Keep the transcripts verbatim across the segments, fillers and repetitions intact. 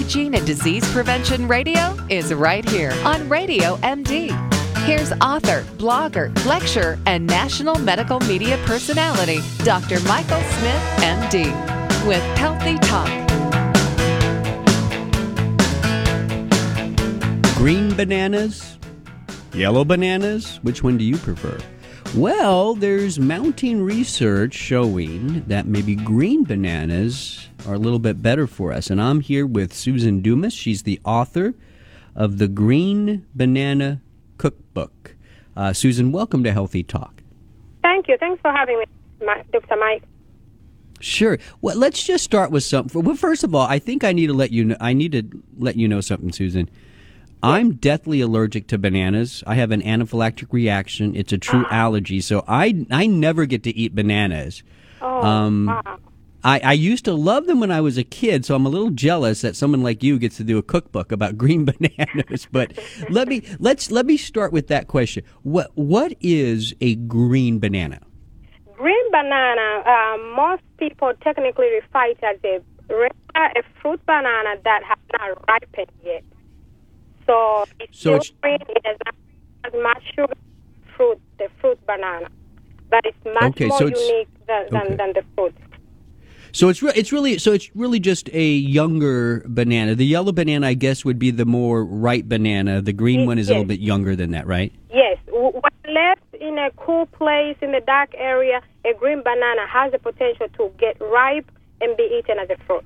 Hygiene and Disease Prevention Radio is right here on Radio M D. Here's author, blogger, lecturer, and national medical media personality, Doctor Michael Smith, M D, with Healthy Talk. Green bananas? Yellow bananas? Which one do you prefer? Well, there's mounting research showing that maybe green bananas are a little bit better for us. And I'm here with Susan Dumas. She's the author of the Green Banana Cookbook. Uh, Susan, welcome to Healthy Talk. Thank you. Thanks for having me, Doctor Mike. Sure. Well, let's just start with something. Well, first of all, I think I need to let you know, I need to let you know something, Susan. I'm deathly allergic to bananas. I have an anaphylactic reaction. It's a true ah. allergy, so I I never get to eat bananas. Oh, um, wow. I, I used to love them when I was a kid, so I'm a little jealous that someone like you gets to do a cookbook about green bananas. But let me let's let me start with that question. What what is a green banana? Green banana. Uh, most people technically refer it as a a fruit banana that has not ripened yet. So it's so still it's, green. It does not have much sugar fruit, the fruit banana, but it's much okay, more so it's, unique than, than, okay. than the fruit. So it's re- it's really so it's really just a younger banana. The yellow banana, I guess, would be the more ripe banana. The green It, one is yes. a little bit younger than that, right? Yes. When left in a cool place in the dark area, a green banana has the potential to get ripe and be eaten as a fruit.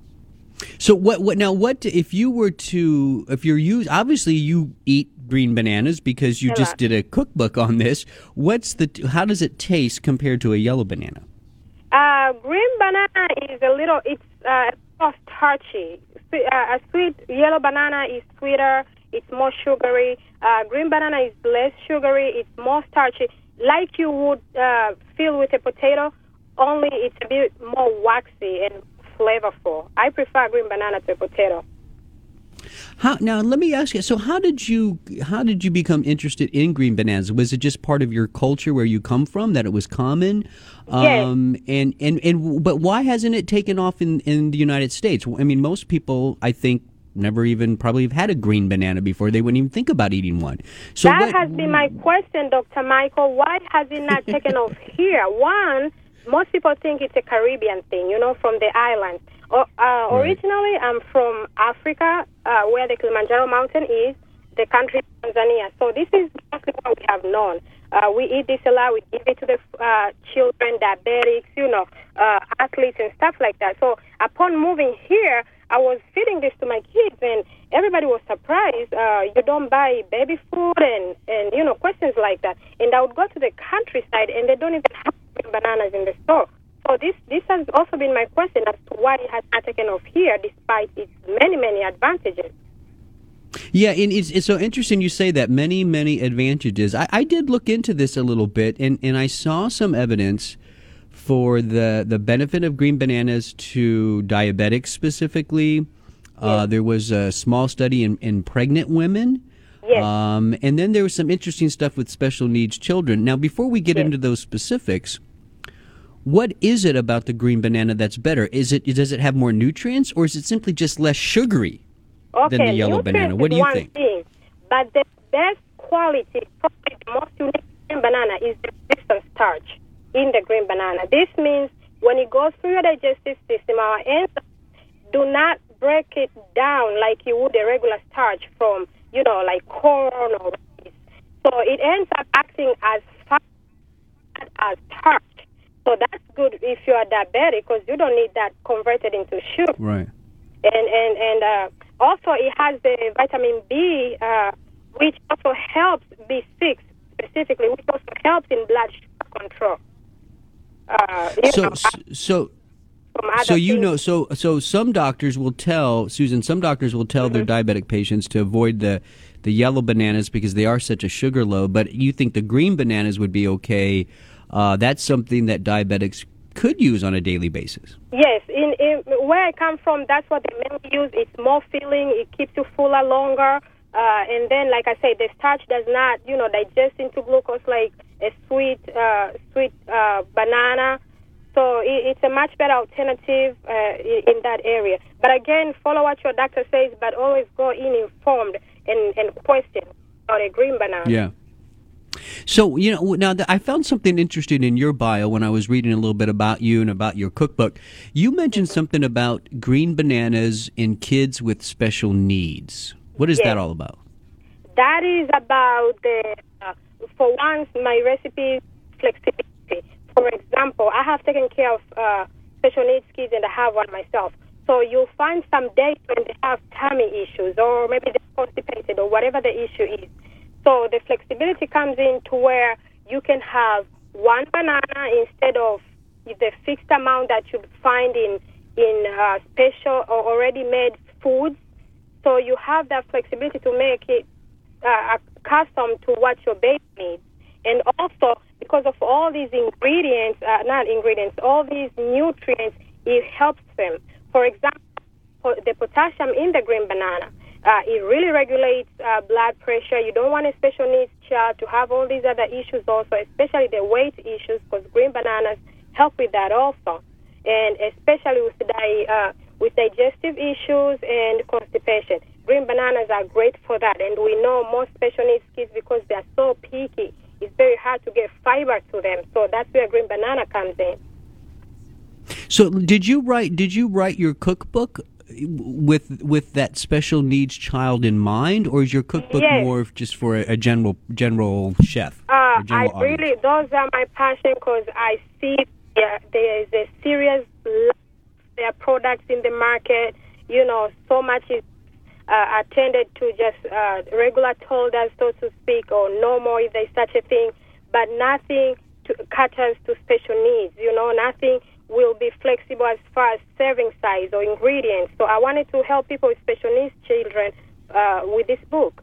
So what? What now? What if you were to? If you're use obviously you eat green bananas because you A just lot. did a cookbook on this. What's the? How does it taste compared to a yellow banana? Uh, green banana is a little. It's uh, soft, starchy. Swe- uh, a sweet yellow banana is sweeter. It's more sugary. Uh, green banana is less sugary. It's more starchy, like you would uh, feel with a potato. Only it's a bit more waxy and flavorful. I prefer green banana to a potato. How now? Let me ask you. So, how did you how did you become interested in green bananas? Was it just part of your culture where you come from that it was common? Um, Yes. And, and and but why hasn't it taken off in, in the United States? I mean, most people, I think, never even probably have had a green banana before. They wouldn't even think about eating one. So that what, has been my question, Doctor Michael. Why has it not taken off here? One, most people think it's a Caribbean thing, you know, from the islands. Uh, uh, originally, I'm from Africa, uh, where the Kilimanjaro mountain is, the country Tanzania. So this is mostly what we have known. Uh, we eat this a lot. We give it to the uh, children, diabetics, you know, uh, athletes and stuff like that. So upon moving here, I was feeding this to my kids, and everybody was surprised. Uh, you don't buy baby food and, and, you know, questions like that. And I would go to the countryside, and they don't even have bananas in the store. So this, this has also been my question as to why it has not taken off here, despite its many, many advantages. Yeah, and it's, it's so interesting you say that. Many, many advantages. I, I did look into this a little bit, and, and I saw some evidence for the, the benefit of green bananas to diabetics specifically. Uh, Yes. there was a small study in, in pregnant women. Yes. Um, and then there was some interesting stuff with special needs children. Now, before we get Yes. into those specifics, what is it about the green banana that's better? Is it does it have more nutrients, or is it simply just less sugary Okay, than the yellow nutrients banana? What is do you one think? thing, but the best quality, probably the most unique green banana is the resistant starch in the green banana. This means when it goes through your digestive system, our enzymes do not break it down like you would a regular starch from, you know, like corn or rice. So it ends up acting as fat as starch. So that's good if you are diabetic because you don't need that converted into sugar. Right. And and and uh, also it has the vitamin B, uh, which also helps B six specifically, which also helps in blood sugar control. Uh, you So know, so from other so you things. know so so some doctors will tell Susan. Some doctors will tell Mm-hmm. their diabetic patients to avoid the the yellow bananas because they are such a sugar load. But you think the green bananas would be okay? Uh, that's something that diabetics could use on a daily basis. Yes, in, in where I come from, that's what they mainly use. It's more filling. It keeps you fuller longer. Uh, and then, like I said, the starch does not, you know, digest into glucose like a sweet, uh, sweet uh, banana. So it, it's a much better alternative uh, in, in that area. But again, follow what your your doctor says, but always go in informed and, and question about a green banana. Yeah. So, you know, now I found something interesting in your bio when I was reading a little bit about you and about your cookbook. You mentioned something about green bananas in kids with special needs. What is Yes. that all about? That is about the, uh, for once, my recipe flexibility. For example, I have taken care of uh, special needs kids and I have one myself. So you'll find some days when they have tummy issues or maybe they're constipated or whatever the issue is. So the flexibility comes in to where you can have one banana instead of the fixed amount that you find in, in uh, special or already made foods. So you have that flexibility to make it uh, accustomed to what your baby needs. And also, because of all these ingredients, uh, not ingredients, all these nutrients, it helps them. For example, for the potassium in the green banana, uh, it really regulates uh, blood pressure. You don't want a special needs child to have all these other issues also, especially the weight issues, because green bananas help with that also. And especially with, di- uh, with digestive issues and constipation. Green bananas are great for that. And we know most special needs kids, because they're so picky, it's very hard to get fiber to them. So that's where green banana comes in. So, did you write? Did you write your cookbook with with that special needs child in mind, or is your cookbook Yes. more just for a, a general general chef? Uh, or general I really, audience? those are my passion, because I see there, there is a serious lack of their products in the market. You know, so much is uh, attended to just uh, regular holders, so to speak, or no more if there's such a thing, but nothing to caters to special needs. You know, nothing will be flexible as far as serving size or ingredients. So I wanted to help people with special needs children uh, with this book.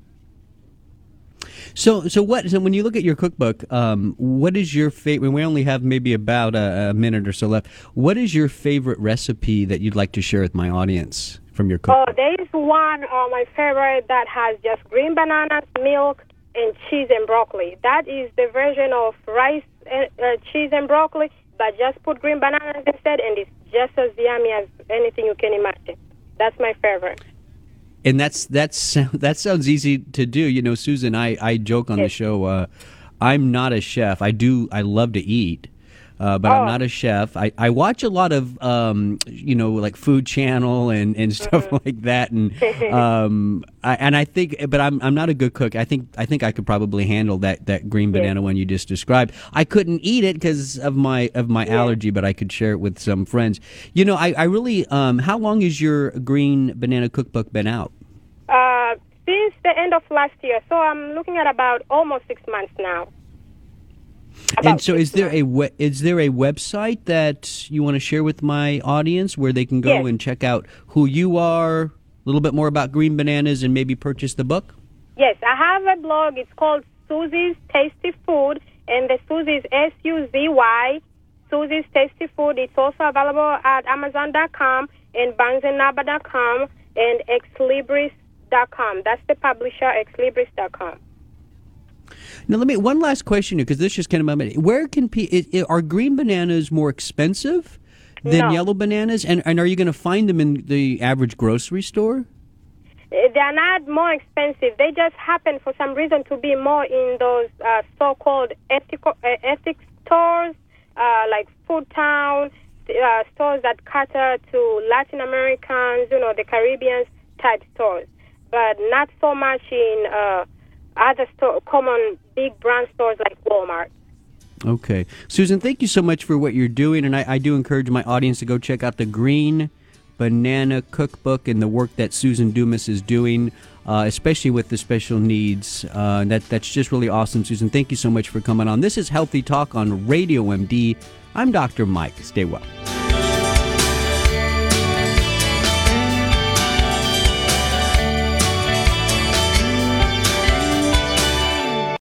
So, so what? So, when you look at your cookbook, um, what is your favorite? We only have maybe about a, a minute or so left. What is your favorite recipe that you'd like to share with my audience from your Oh, cookbook? there is one, uh, my favorite, that has just green bananas, milk, and cheese and broccoli. That is the version of rice, and, uh, cheese, and broccoli, but just put green bananas instead, and it's just as yummy as anything you can imagine. That's my favorite. And that's that's that sounds easy to do. You know, Susan, I, I joke on the Yes. show. Uh, I'm not a chef. I do. I love to eat, uh, but I'm Oh. not a chef. I, I watch a lot of um, you know, like Food Channel and, and stuff Mm-hmm. like that. And um, I, and I think, but I'm I'm not a good cook. I think I think I could probably handle that, that green Yes. banana one you just described. I couldn't eat it because of my of my allergy, but I could share it with some friends. You know, I I really. Um, how long has your green banana cookbook been out? Uh, since the end of last year, so I'm looking at about almost six months now. And About so, six is there months. a we- is there a website that you want to share with my audience where they can go Yes. and check out who you are, a little bit more about green bananas, and maybe purchase the book? Yes, I have a blog. It's called Susie's Tasty Food, and the Suzy is S U Z Y, Susie's Tasty Food. It's also available at Amazon dot com and Barnes and Noble dot com and Ex Libris dot com. That's the publisher, Ex Libris dot com. Now, let me one last question here, because this just came to my mind. Where can pe- it, it, are green bananas more expensive than No. yellow bananas, and and are you going to find them in the average grocery store? Uh, They are not more expensive. They just happen for some reason to be more in those uh, so-called ethical, uh, ethic stores, uh, like Food Town, uh, stores that cater to Latin Americans, you know, the Caribbean type stores, but not so much in uh, other store, common big brand stores like Walmart. Okay. Susan, thank you so much for what you're doing, and I, I do encourage my audience to go check out the Green Banana Cookbook and the work that Susan Dumas is doing, uh, especially with the special needs. Uh, that That's just really awesome, Susan. Thank you so much for coming on. This is Healthy Talk on Radio M D. I'm Doctor Mike. Stay well.